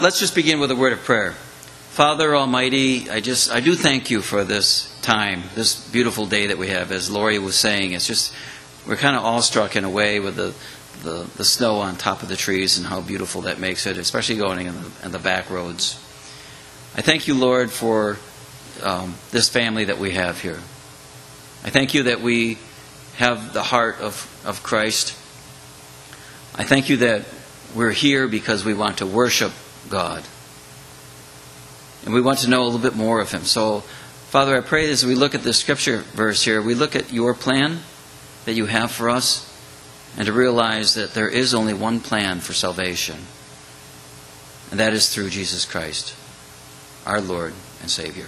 Let's just begin with a word of prayer. Father Almighty, I do thank you for this time, this beautiful day that we have. As Lori was saying, it's just, we're kind of awestruck in a way with the snow on top of the trees and how beautiful that makes it, especially going in the back roads. I thank you, Lord, for this family that we have here. I thank you that we have the heart of Christ. I thank you that we're here because we want to worship God. And we want to know a little bit more of Him. So, Father, I pray as we look at this scripture verse here, we look at your plan that you have for us, and to realize that there is only one plan for salvation. And that is through Jesus Christ, our Lord and Savior.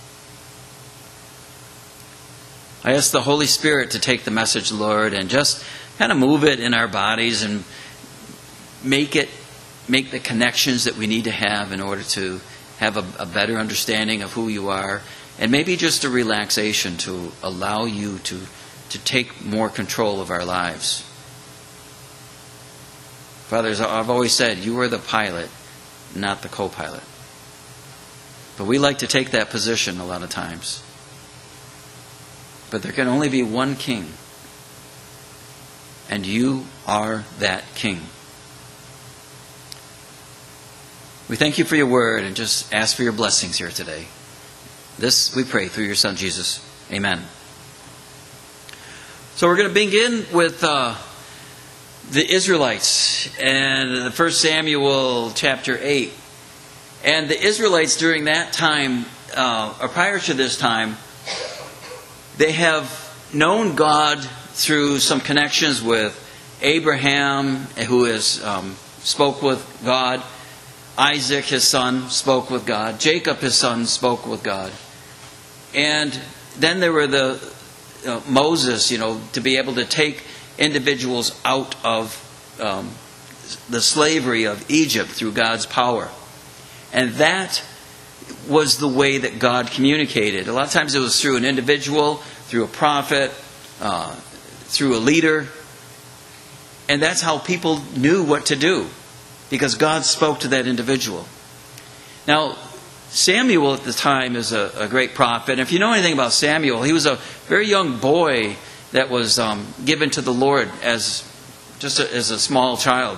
I ask the Holy Spirit to take the message, Lord, and just kind of move it in our bodies and make the connections that we need to have in order to have a better understanding of who you are, and maybe just a relaxation to allow you to take more control of our lives. Father, as I've always said, you are the pilot, not the co-pilot. But we like to take that position a lot of times. But there can only be one king, and you are that king. We thank you for your word and just ask for your blessings here today. This we pray through your Son, Jesus. Amen. So we're going to begin with the Israelites and 1 Samuel chapter 8. And the Israelites during that time, or prior to this time, they have known God through some connections with Abraham, who has spoke with God. Isaac, his son, spoke with God. Jacob, his son, spoke with God. And then there were Moses, to be able to take individuals out of the slavery of Egypt through God's power. And that was the way that God communicated. A lot of times it was through an individual, through a prophet, through a leader. And that's how people knew what to do, because God spoke to that individual. Now, Samuel at the time is a great prophet. And if you know anything about Samuel, he was a very young boy that was given to the Lord as a small child.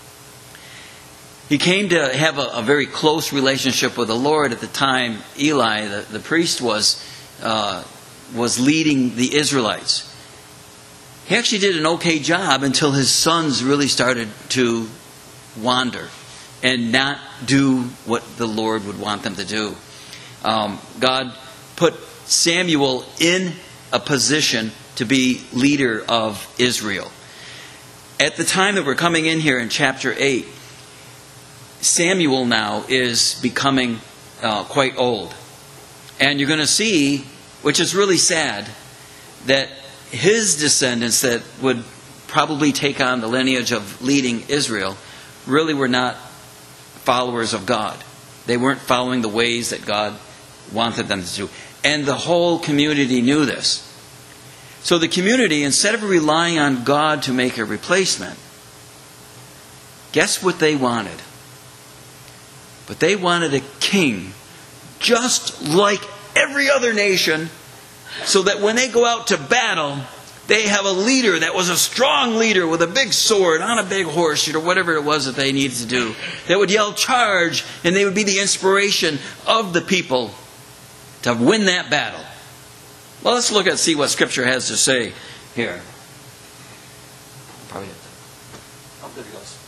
He came to have a very close relationship with the Lord at the time. Eli, the priest, was leading the Israelites. He actually did an okay job until his sons really started to wander and not do what the Lord would want them to do. God put Samuel in a position to be leader of Israel. At the time that we're coming in here in chapter 8, Samuel now is becoming quite old. And you're going to see, which is really sad, that his descendants that would probably take on the lineage of leading Israel really were not followers of God. They weren't following the ways that God wanted them to do. And the whole community knew this. So the community, instead of relying on God to make a replacement, guess what they wanted? But they wanted a king just like every other nation, so that when they go out to battle, they have a leader that was a strong leader with a big sword on a big horse, or whatever it was that they needed to do, that would yell charge, and they would be the inspiration of the people to win that battle. Well, let's look at see what Scripture has to say here. Probably. Oh, there he goes.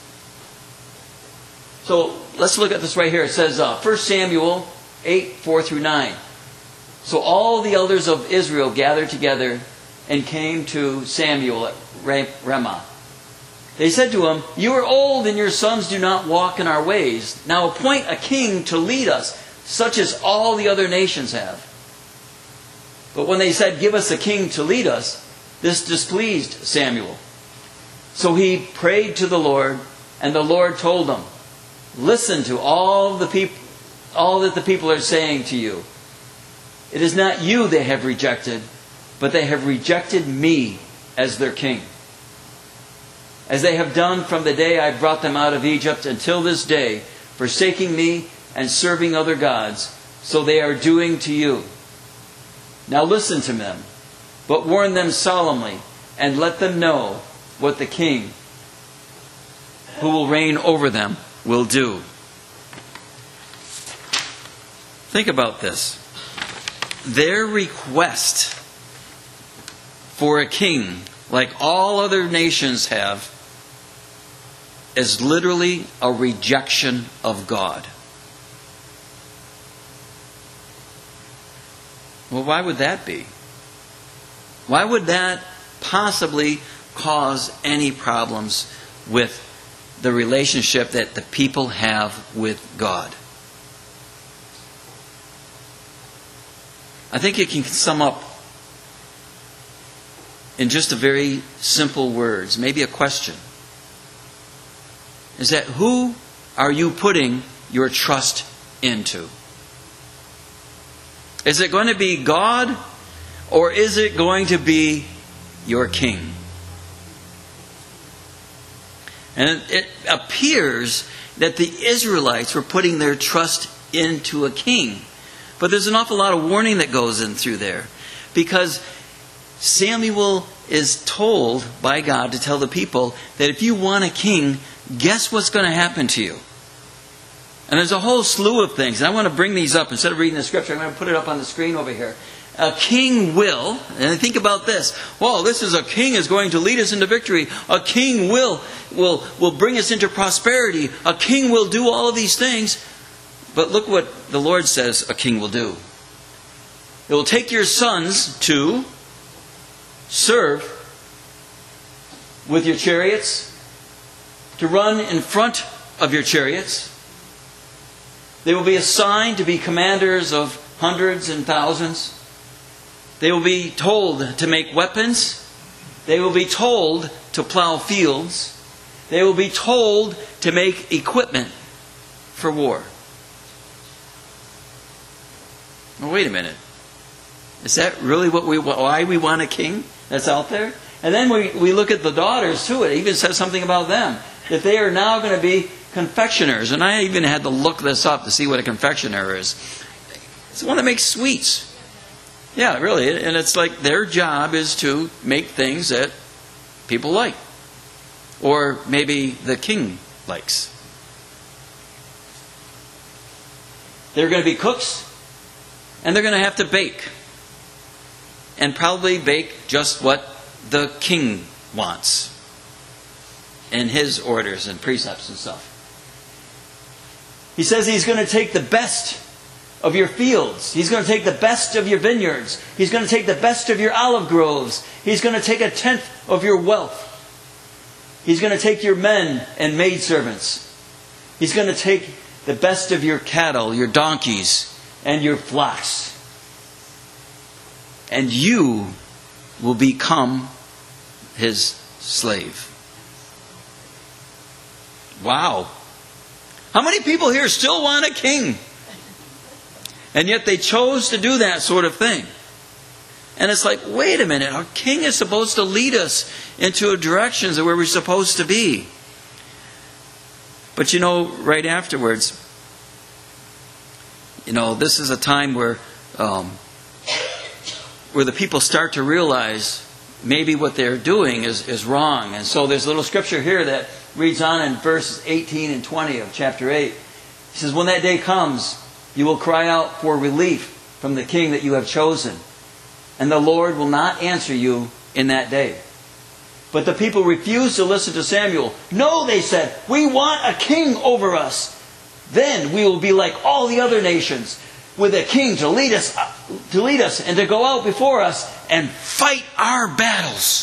So let's look at this right here. It says 1 Samuel 8, 4 through 9. So all the elders of Israel gathered together and came to Samuel at Ramah. They said to him, "You are old, and your sons do not walk in our ways. Now appoint a king to lead us, such as all the other nations have." But when they said, "Give us a king to lead us," this displeased Samuel. So he prayed to the Lord, and the Lord told him, "Listen to all that the people are saying to you. It is not you they have rejected, but they have rejected me as their king, as they have done from the day I brought them out of Egypt until this day. forsaking me and serving other gods. So they are doing to you. Now listen to them, but warn them solemnly, and let them know what the king who will reign over them will do. Think about this. Their request for a king, like all other nations have, is literally a rejection of God. Well, why would that be? Why would that possibly cause any problems with the relationship that the people have with God? I think it can sum up in just a very simple words, maybe a question. Is that who are you putting your trust into? Is it going to be God, or is it going to be your king? And it appears that the Israelites were putting their trust into a king. But there's an awful lot of warning that goes in through there. Because Samuel is told by God to tell the people that if you want a king, guess what's going to happen to you? And there's a whole slew of things. And I want to bring these up. Instead of reading the scripture, I'm going to put it up on the screen over here. A king will, and think about this. Well, this is a king is going to lead us into victory. A king will bring us into prosperity. A king will do all of these things. But look what the Lord says a king will do. It will take your sons to serve with your chariots, to run in front of your chariots. They will be assigned to be commanders of hundreds and thousands. They will be told to make weapons. They will be told to plow fields. They will be told to make equipment for war. Well, wait a minute. Is that really why we want a king that's out there? And then we look at the daughters too. It even says something about them. That they are now going to be confectioners. And I even had to look this up to see what a confectioner is. It's the one that makes sweets. Yeah, really. And it's like their job is to make things that people like. Or maybe the king likes. They're going to be cooks. And they're going to have to bake. And probably bake just what the king wants. And his orders and precepts and stuff. He says he's going to take the best of your fields. He's going to take the best of your vineyards. He's going to take the best of your olive groves. He's going to take 1/10 of your wealth. He's going to take your men and maidservants. He's going to take the best of your cattle, your donkeys, and your flocks. And you will become his slave. Wow. How many people here still want a king? And yet they chose to do that sort of thing. And it's like, wait a minute, our king is supposed to lead us into directions where we're supposed to be. But right afterwards, this is a time where the people start to realize maybe what they're doing is wrong. And so there's a little scripture here that reads on in verses 18 and 20 of chapter 8. He says, when that day comes, you will cry out for relief from the king that you have chosen. And the Lord will not answer you in that day. But the people refused to listen to Samuel. No, they said, we want a king over us. Then we will be like all the other nations, with a king to lead us and to go out before us and fight our battles.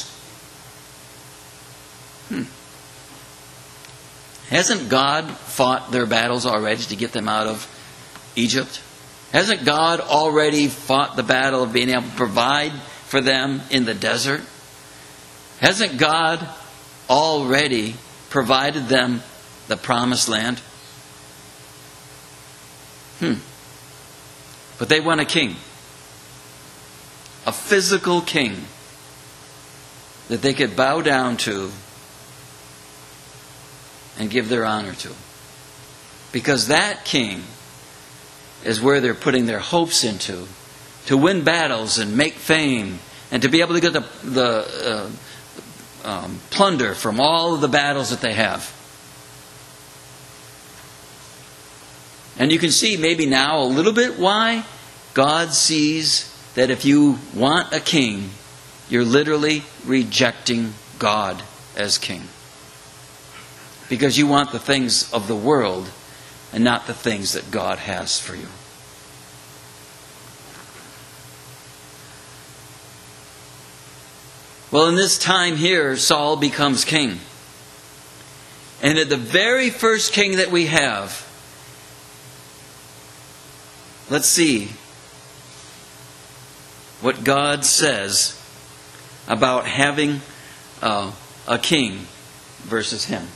Hasn't God fought their battles already to get them out of Egypt? Hasn't God already fought the battle of being able to provide for them in the desert? Hasn't God already provided them the promised land? But they want a king. A physical king that they could bow down to and give their honor to. Because that king is where they're putting their hopes into, to win battles and make fame, and to be able to get the plunder from all of the battles that they have. And you can see maybe now a little bit why God sees that if you want a king, you're literally rejecting God as king. Because you want the things of the world and not the things that God has for you. Well, in this time here, Saul becomes king. And the very first king that we have, let's see what God says about having a king versus him.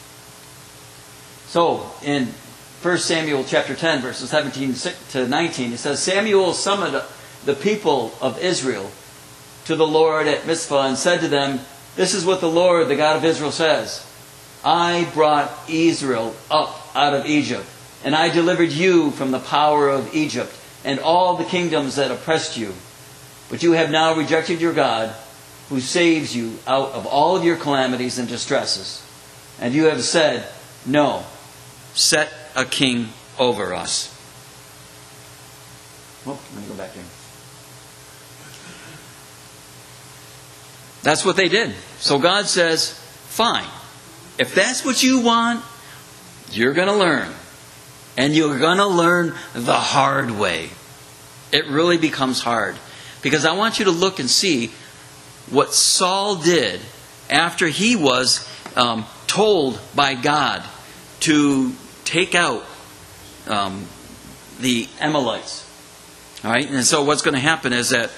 So, in 1 Samuel chapter 10, verses 17 to 19, it says, Samuel summoned the people of Israel to the Lord at Mizpah and said to them, "This is what the Lord, the God of Israel, says. I brought Israel up out of Egypt, and I delivered you from the power of Egypt and all the kingdoms that oppressed you. But you have now rejected your God, who saves you out of all of your calamities and distresses. And you have said, 'No, set a king over us.'" Well, let me go back here. That's what they did. So God says, fine. If that's what you want, you're going to learn. And you're going to learn the hard way. It really becomes hard. Because I want you to look and see what Saul did after he was told by God to take out the Amalekites. All right? And so what's going to happen is that...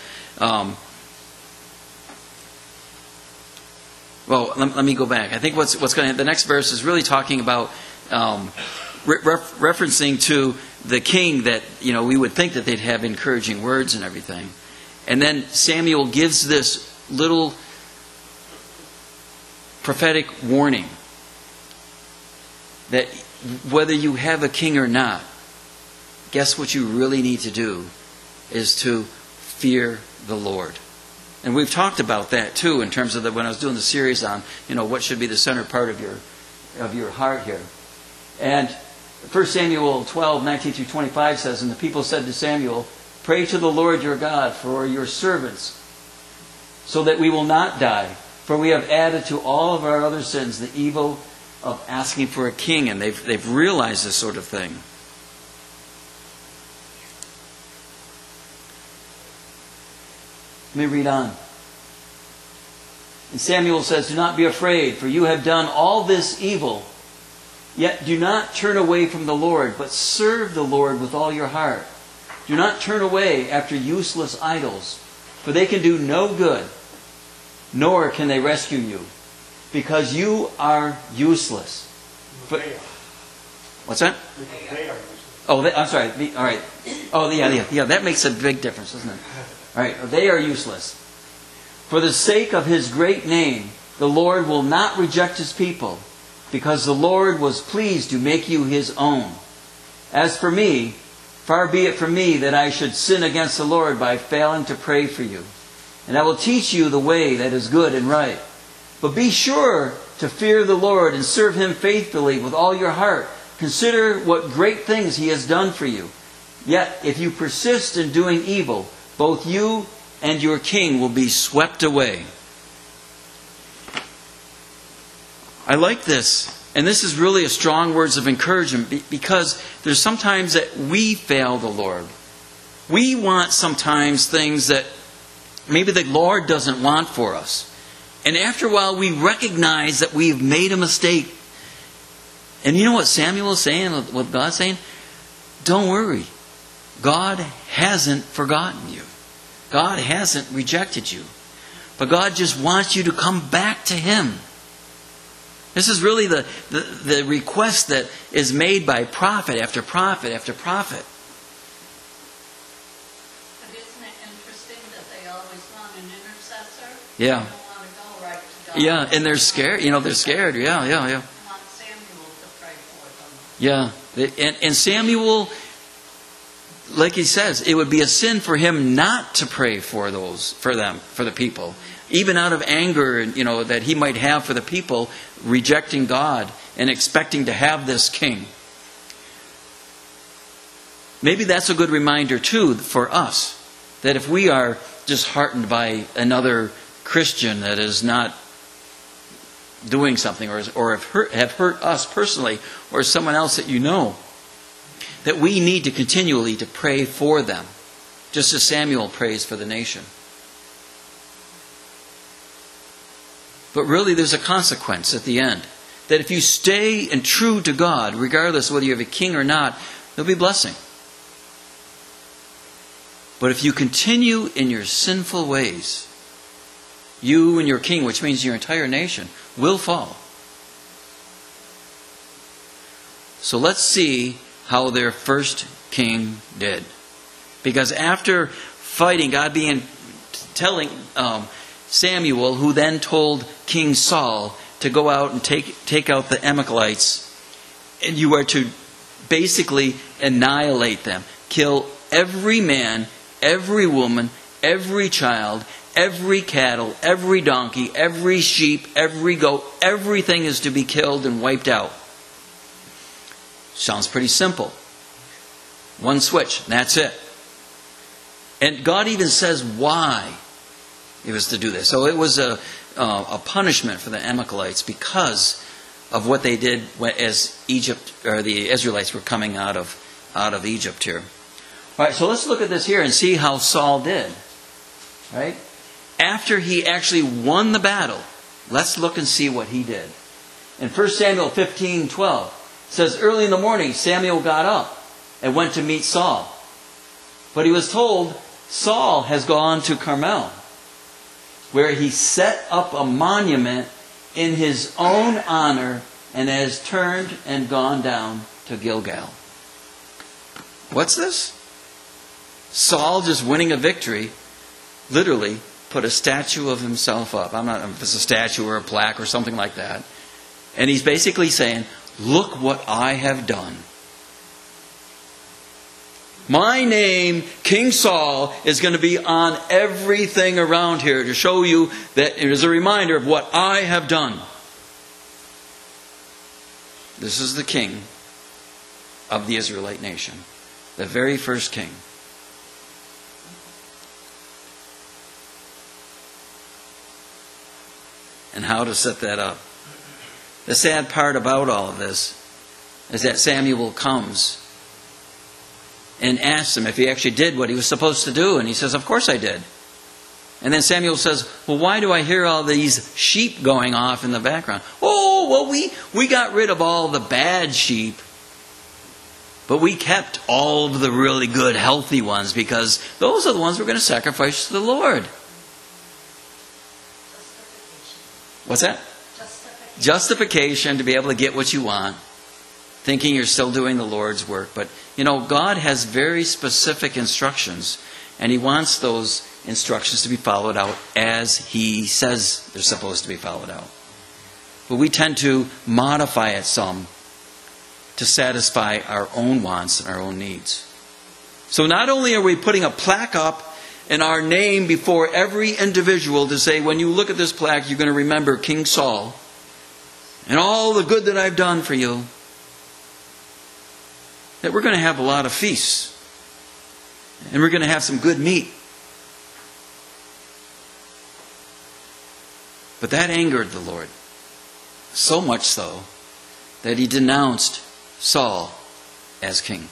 Well, let me go back. I think what's going to... The next verse is really talking about... referencing to the king that, we would think that they'd have encouraging words and everything. And then Samuel gives this little prophetic warning that whether you have a king or not, guess what you really need to do is to fear the Lord. And we've talked about that too in terms of when I was doing the series on, what should be the center part of your heart here. And 1 Samuel 12, 19 through 25 says, "And the people said to Samuel, 'Pray to the Lord your God for your servants, so that we will not die. For we have added to all of our other sins the evil of asking for a king.'" And they've realized this sort of thing. Let me read on. And Samuel says, "Do not be afraid, for you have done all this evil. Yet do not turn away from the Lord, but serve the Lord with all your heart. Do not turn away after useless idols, for they can do no good, nor can they rescue you, because you are useless." What's that? Oh, I'm sorry. All right. Oh, yeah. That makes a big difference, doesn't it? All right. They are useless. "For the sake of His great name, the Lord will not reject His people, because the Lord was pleased to make you His own. As for me, far be it from me that I should sin against the Lord by failing to pray for you. And I will teach you the way that is good and right. But be sure to fear the Lord and serve Him faithfully with all your heart. Consider what great things He has done for you. Yet if you persist in doing evil, both you and your king will be swept away." I like this. And this is really a strong words of encouragement, because there's sometimes that we fail the Lord. We want sometimes things that maybe the Lord doesn't want for us. And after a while we recognize that we've made a mistake. And you know what Samuel is saying, what God's saying? Don't worry. God hasn't forgotten you. God hasn't rejected you. But God just wants you to come back to Him. This is really the request that is made by prophet after prophet after prophet. But isn't it interesting that they always want an intercessor? Yeah. They don't want to go right to God. Yeah, and they're scared. They're scared. Yeah. They want Samuel to pray for them. Yeah, And Samuel, like he says, it would be a sin for him not to pray for the people. Even out of anger, that he might have for the people, rejecting God and expecting to have this king. Maybe that's a good reminder too for us, that if we are disheartened by another Christian that is not doing something or have hurt us personally or someone else that you know, that we need to continually to pray for them, just as Samuel prays for the nation. But really there's a consequence at the end, that if you stay and true to God, regardless of whether you have a king or not, there'll be blessing. But if you continue in your sinful ways, you and your king, which means your entire nation, will fall. So let's see how their first king did. Because after fighting, God telling Samuel, who then told King Saul to go out and take out the Amalekites, and you are to basically annihilate them, kill every man, every woman, every child, every cattle, every donkey, every sheep, every goat, everything is to be killed and wiped out. Sounds pretty simple. One switch, and that's it. And God even says why He was to do this. So it was a punishment for the Amalekites because of what they did as Egypt, or the Israelites were coming out of Egypt here. All right, so let's look at this here and see how Saul did. Right? After he actually won the battle, let's look and see what he did. In 1 Samuel 15:12, it says, early in the morning, Samuel got up and went to meet Saul. But he was told, Saul has gone to Carmel, where he set up a monument in his own honor and has turned and gone down to Gilgal. What's this? Saul, just winning a victory, literally put a statue of himself up. I'm not if it's a statue or a plaque or something like that. And he's basically saying, look what I have done. My name, King Saul, is going to be on everything around here to show you that it is a reminder of what I have done. This is the king of the Israelite nation. The very first king. And how to set that up. The sad part about all of this is that Samuel comes and asks him if he actually did what he was supposed to do. And he says, of course I did. And then Samuel says, well, why do I hear all these sheep going off in the background? Oh, well, we got rid of all the bad sheep. But we kept all of the really good, healthy ones because those are the ones we're going to sacrifice to the Lord. What's that? Justification, to be able to get what you want. Thinking you're still doing the Lord's work. But, God has very specific instructions. And He wants those instructions to be followed out as He says they're supposed to be followed out. But we tend to modify it some to satisfy our own wants and our own needs. So not only are we putting a plaque up and our name before every individual to say, when you look at this plaque, you're going to remember King Saul and all the good that I've done for you. That we're going to have a lot of feasts. And we're going to have some good meat. But that angered the Lord. So much so that He denounced Saul as king.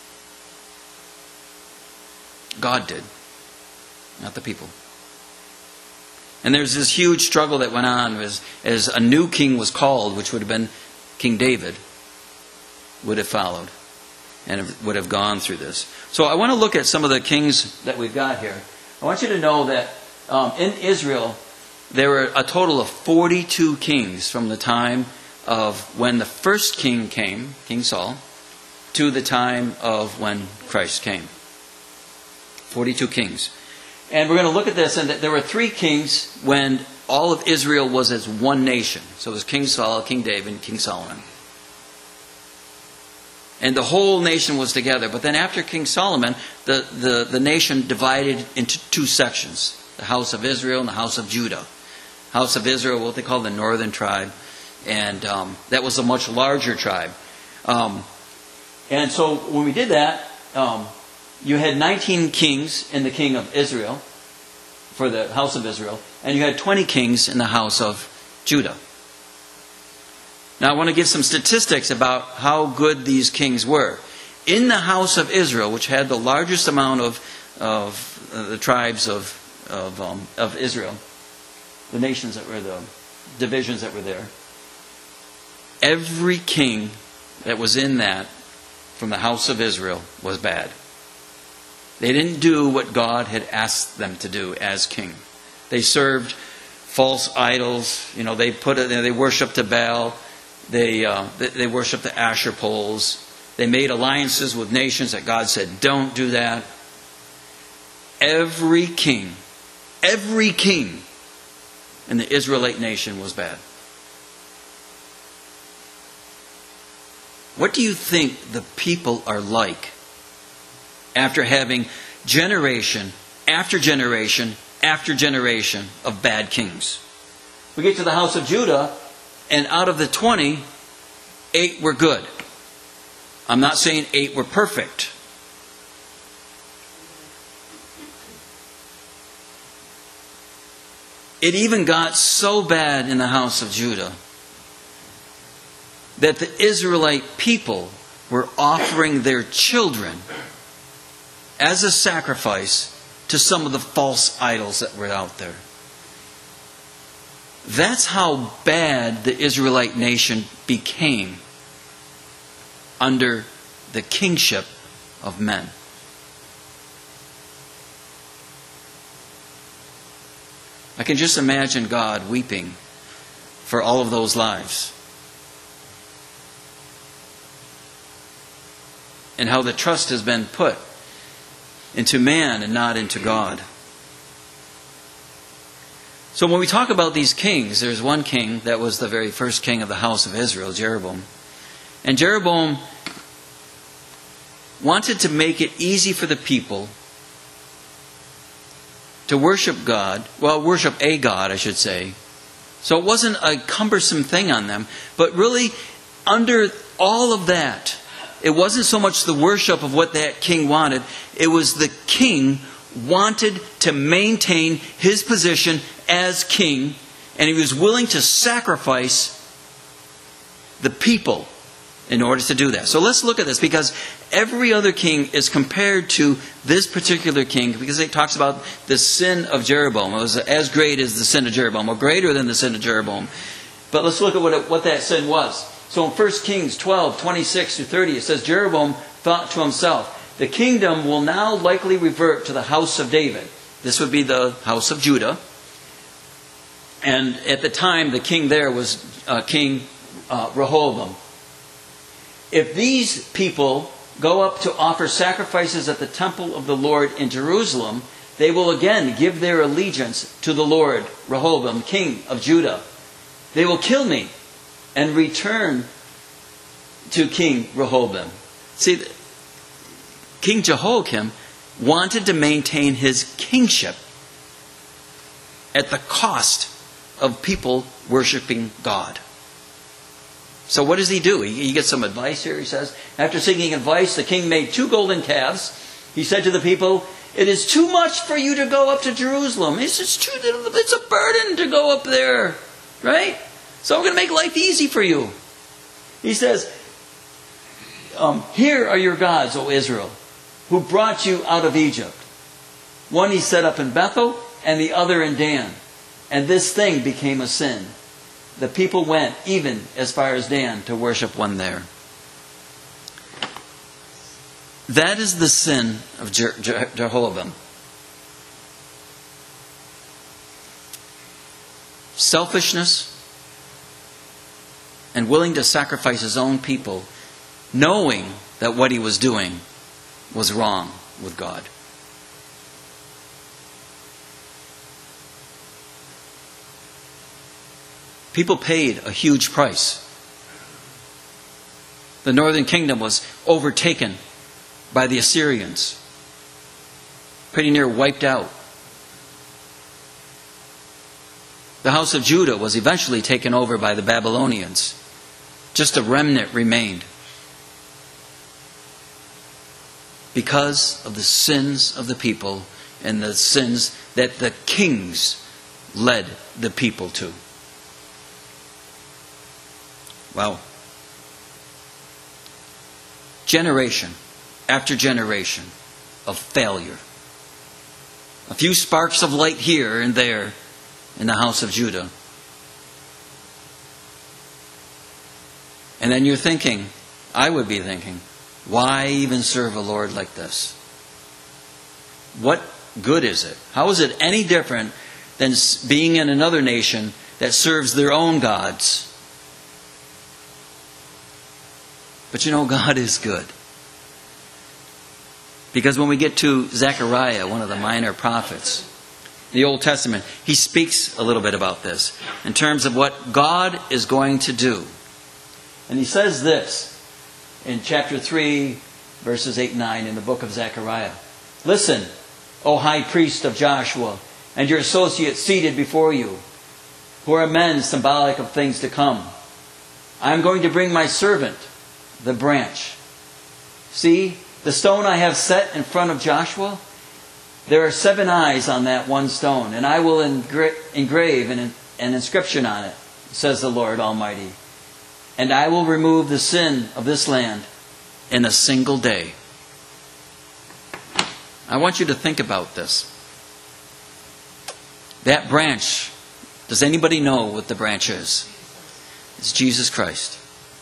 God did. Not the people. And there's this huge struggle that went on as a new king was called, which would have been King David, would have followed and would have gone through this. So I want to look at some of the kings that we've got here. I want you to know that in Israel, there were a total of 42 kings from the time of when the first king came, King Saul, to the time of when Christ came. 42 kings. And we're going to look at this, and there were 3 kings when all of Israel was as one nation. So it was King Saul, King David, and King Solomon. And the whole nation was together. But then after King Solomon, the nation divided into two sections. The house of Israel and the house of Judah. House of Israel, what they call the northern tribe. And that was a much larger tribe. And so when we did that, you had 19 kings in the king of Israel, for the house of Israel. And you had 20 kings in the house of Judah. Now I want to give some statistics about how good these kings were. In the house of Israel, which had the largest amount of the tribes of Israel, the nations that were the divisions that were there, every king that was in that from the house of Israel was bad. They didn't do what God had asked them to do as king. They served false idols. They worshipped the Baal. They worshiped the Asher poles. They made alliances with nations that God said, don't do that. Every king in the Israelite nation was bad. What do you think the people are like after having generation after generation after generation of bad kings? We get to the house of Judah, and out of the 20, 8 were good. I'm not saying 8 were perfect. It even got so bad in the house of Judah that the Israelite people were offering their children as a sacrifice to some of the false idols that were out there. That's how bad the Israelite nation became under the kingship of men. I can just imagine God weeping for all of those lives. And how the trust has been put into man and not into God. So when we talk about these kings, there's one king that was the very first king of the house of Israel, Jeroboam. And Jeroboam wanted to make it easy for the people to worship God. Well, worship a God, I should say. So it wasn't a cumbersome thing on them. But really, under all of that, it wasn't so much the worship of what that king wanted. It was the king wanted to maintain his position as king, and he was willing to sacrifice the people in order to do that. So let's look at this, because every other king is compared to this particular king, because it talks about the sin of Jeroboam. It was as great as the sin of Jeroboam, or greater than the sin of Jeroboam. But let's look at what that sin was. So in 1 Kings 12, 26 through 30, it says, Jeroboam thought to himself, the kingdom will now likely revert to the house of David. This would be the house of Judah. And at the time, the king there was King Rehoboam. If these people go up to offer sacrifices at the temple of the Lord in Jerusalem, they will again give their allegiance to the Lord, Rehoboam, king of Judah. They will kill me and return to King Rehoboam. See, King Jehoiakim wanted to maintain his kingship at the cost of people worshiping God. So what does he do? He gets some advice here, he says. After seeking advice, the king made 2 golden calves. He said to the people, it is too much for you to go up to Jerusalem. It's a burden to go up there. Right? So I'm going to make life easy for you. He says, here are your gods, O Israel, who brought you out of Egypt. One he set up in Bethel, and the other in Dan. And this thing became a sin. The people went even as far as Dan to worship one there. That is the sin of Jehoram. Selfishness and willing to sacrifice his own people, knowing that what he was doing was wrong with God. People paid a huge price The northern kingdom was overtaken by the Assyrians. Pretty near wiped out. The house of Judah was eventually taken over by the Babylonians. Just a remnant remained. Because of the sins of the people and the sins that the kings led the people to. Well, generation after generation of failure. A few sparks of light here and there in the house of Judah. And then you're thinking, I would be thinking, why even serve a Lord like this? What good is it? How is it any different than being in another nation that serves their own gods? But you know, God is good. Because when we get to Zechariah, one of the minor prophets, the Old Testament, he speaks a little bit about this in terms of what God is going to do. And he says this in chapter 3, verses 8 and 9 in the book of Zechariah. Listen, O high priest of Joshua, and your associates seated before you, who are men symbolic of things to come. I am going to bring my servant, the branch. See, the stone I have set in front of Joshua, there are 7 eyes on that one stone, and I will engrave an inscription on it, says the Lord Almighty. And I will remove the sin of this land in a single day. I want you to think about this. That branch, does anybody know what the branch is? It's Jesus Christ.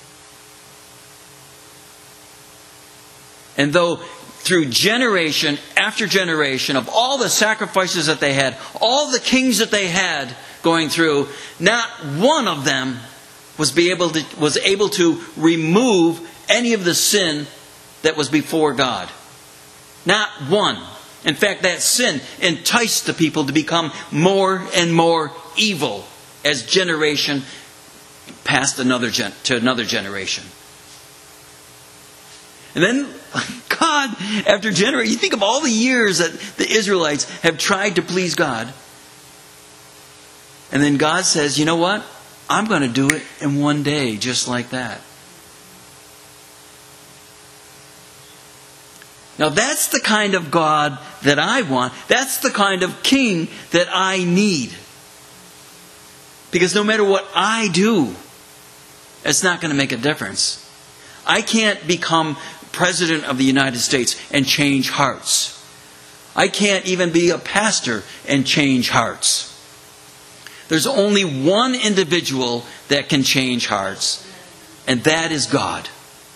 And though through generation after generation of all the sacrifices that they had, all the kings that they had going through, not one of them was able to remove any of the sin that was before God. Not one. In fact, that sin enticed the people to become more and more evil as generation passed to another generation. And then God, after generation, you think of all the years that the Israelites have tried to please God. And then God says, you know what? I'm going to do it in one day, just like that. Now that's the kind of God that I want. That's the kind of king that I need. Because no matter what I do, it's not going to make a difference. I can't become President of the United States and change hearts. I can't even be a pastor and change hearts. There's only one individual that can change hearts, and that is God.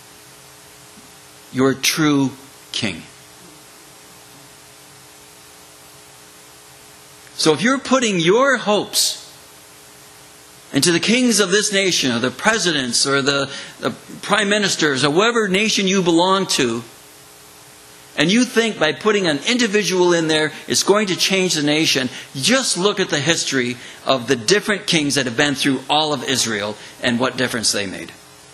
Your true King. So if you're putting your hopes into the kings of this nation, or the presidents, or the prime ministers, or whatever nation you belong to, and you think by putting an individual in there it's going to change the nation, just look at the history of the different kings that have been through all of Israel and what difference they made.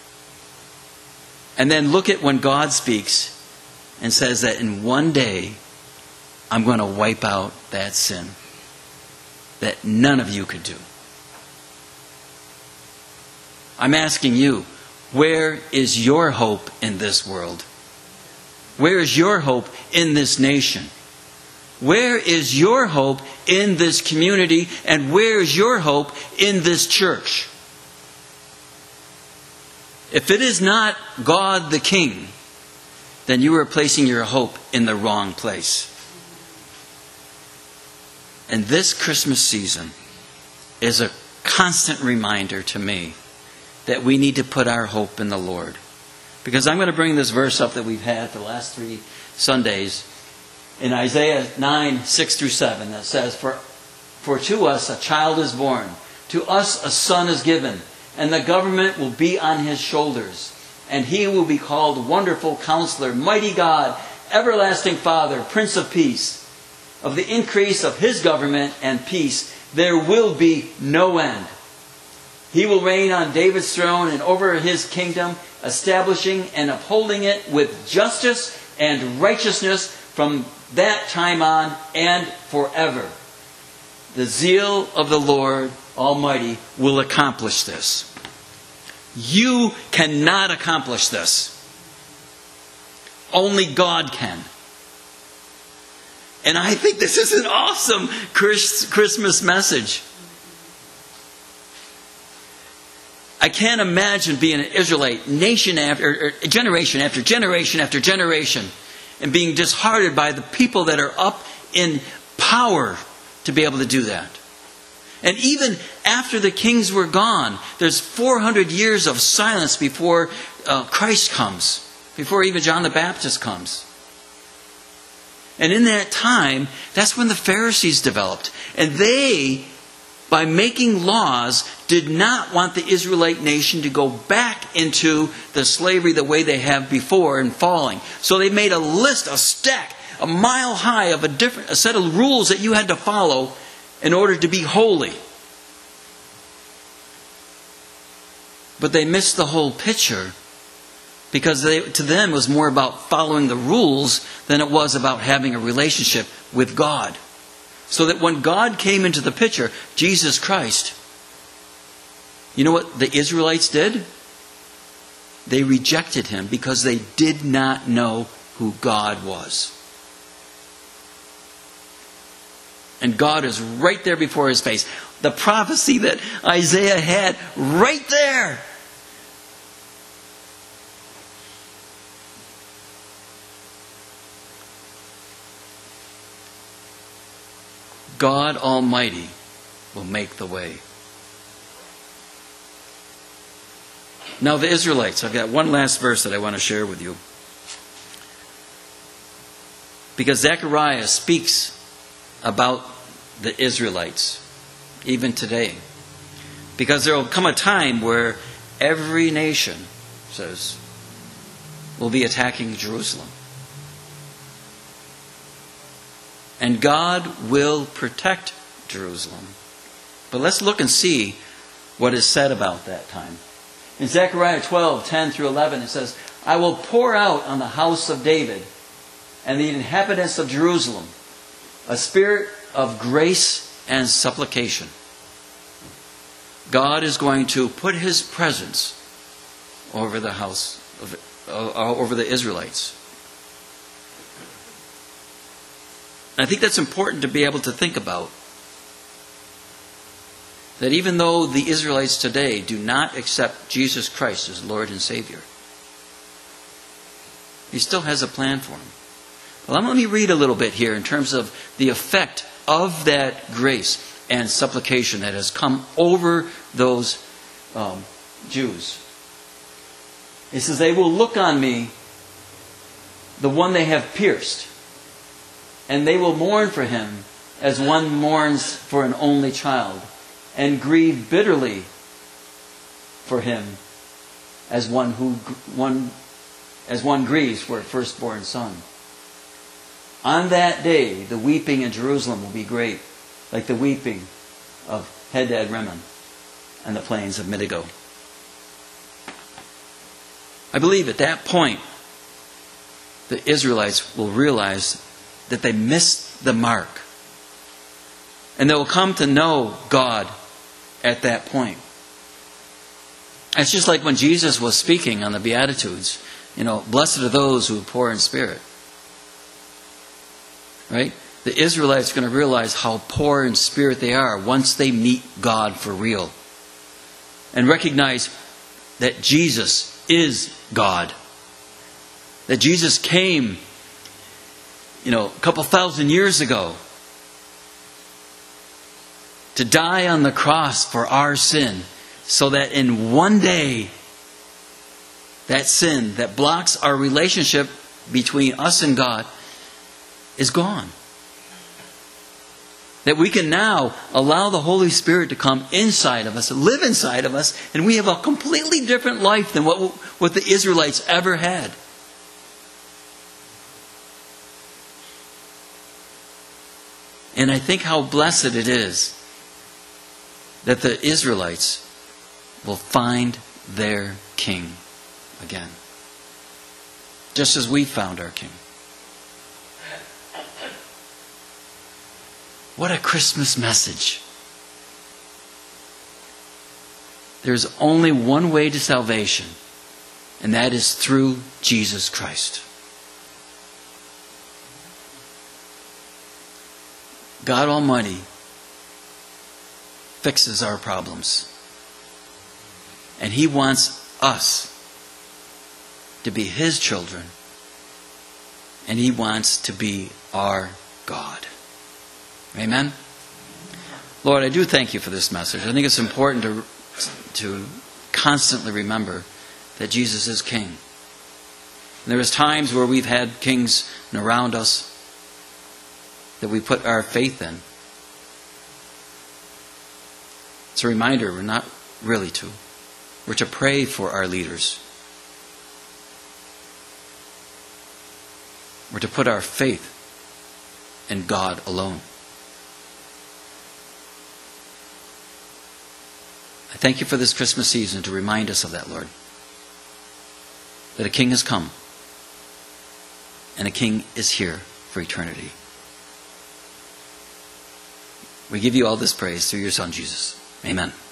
And then look at when God speaks and says that in one day I'm going to wipe out that sin that none of you could do. I'm asking you, where is your hope in this world? Where is your hope in this nation? Where is your hope in this community? And where is your hope in this church? If it is not God the King, then you are placing your hope in the wrong place. And this Christmas season is a constant reminder to me that we need to put our hope in the Lord. Because I'm going to bring this verse up that we've had for the last 3 Sundays in Isaiah 9, 6 through 7 that says, For to us a child is born, to us a son is given, and the government will be on his shoulders. And he will be called Wonderful Counselor, Mighty God, Everlasting Father, Prince of Peace. Of the increase of his government and peace, there will be no end. He will reign on David's throne and over his kingdom, establishing and upholding it with justice and righteousness from that time on and forever. The zeal of the Lord Almighty will accomplish this. You cannot accomplish this. Only God can. And I think this is an awesome Christmas message. I can't imagine being an Israelite generation after generation after generation and being disheartened by the people that are up in power to be able to do that. And even after the kings were gone, there's 400 years of silence before Christ comes, before even John the Baptist comes. And in that time, that's when the Pharisees developed. And they, by making laws, did not want the Israelite nation to go back into the slavery the way they have before and falling. So they made a list, a stack, a mile high of a set of rules that you had to follow in order to be holy. But they missed the whole picture because to them it was more about following the rules than it was about having a relationship with God. So that when God came into the picture, Jesus Christ, you know what the Israelites did? They rejected him because they did not know who God was. And God is right there before his face. The prophecy that Isaiah had right there. God Almighty will make the way. Now the Israelites, I've got one last verse that I want to share with you. Because Zechariah speaks about the Israelites, even today. Because there will come a time where every nation, says, will be attacking Jerusalem. And God will protect Jerusalem. But let's look and see what is said about that time. In Zechariah 12:10 through 11, it says, I will pour out on the house of David and the inhabitants of Jerusalem a spirit of grace and supplication. God is going to put his presence over the house, over the Israelites. And I think that's important to be able to think about. That even though the Israelites today do not accept Jesus Christ as Lord and Savior, he still has a plan for them. Well, let me read a little bit here in terms of the effect of that grace and supplication that has come over those Jews. It says, they will look on me, the one they have pierced, and they will mourn for him as one mourns for an only child, and grieve bitterly for him as one grieves for a firstborn son. On that day, the weeping in Jerusalem will be great, like the weeping of Hadad Rimmon and the plains of Megiddo. I believe at that point, the Israelites will realize that they missed the mark. And they will come to know God at that point. It's just like when Jesus was speaking on the Beatitudes. Blessed are those who are poor in spirit. Right? The Israelites are going to realize how poor in spirit they are once they meet God for real. And recognize that Jesus is God. That Jesus came, a couple thousand years ago to die on the cross for our sin, so that in one day, that sin that blocks our relationship between us and God is gone. That we can now allow the Holy Spirit to come inside of us, live inside of us, and we have a completely different life than what the Israelites ever had. And I think how blessed it is that the Israelites will find their king again. Just as we found our king. What a Christmas message. There's only one way to salvation, and that is through Jesus Christ. God Almighty fixes our problems. And He wants us to be His children. And He wants to be our God. Amen? Lord, I do thank You for this message. I think it's important to constantly remember that Jesus is King. And there's times where we've had kings around us that we put our faith in. It's a reminder we're not really to. We're to pray for our leaders. We're to put our faith in God alone. I thank You for this Christmas season to remind us of that, Lord. That a king has come. And a king is here for eternity. We give You all this praise through Your Son, Jesus. Amen.